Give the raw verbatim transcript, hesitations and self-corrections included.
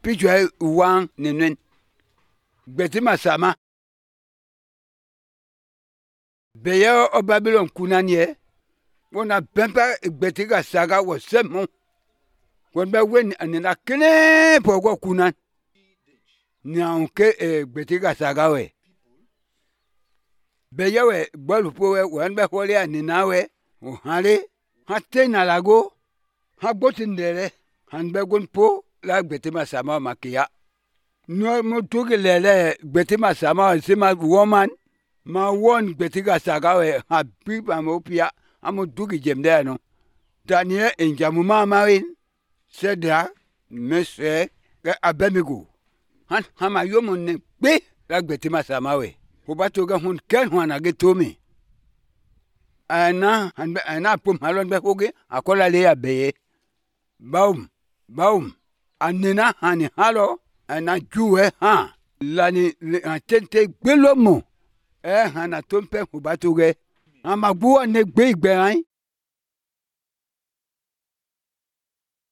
pichwa uwang nenwen. Gbeti masama. Beya o Babylon kunanye. Wona bempa gbeti ga saga wo semo. Won be wen anina kene pogo kunan. Nyanke e gbeti ga saga we. Beya we bolu po we wan be hole anina we. O hale ha tena lago. Ha botindere. Han be gon po la gbeti masama makia. No mo tuge lele gbeti masama sema woman. Ma won gbeti ga saga we ha pipa mo pia. Amo dugi jemde no. Daniel enjamu mama win. Seda mese abemigo. Han hama yomo ne be la gbeti masama we. Hobato ga hun ken hwana ge tomi. Ana han ana pum halon be hoge akola le abeye. Baum baum anena hani halo ana juwe ha lani tente gbelomo eh hana tompe hobato ge ama gbo ne gbe igberan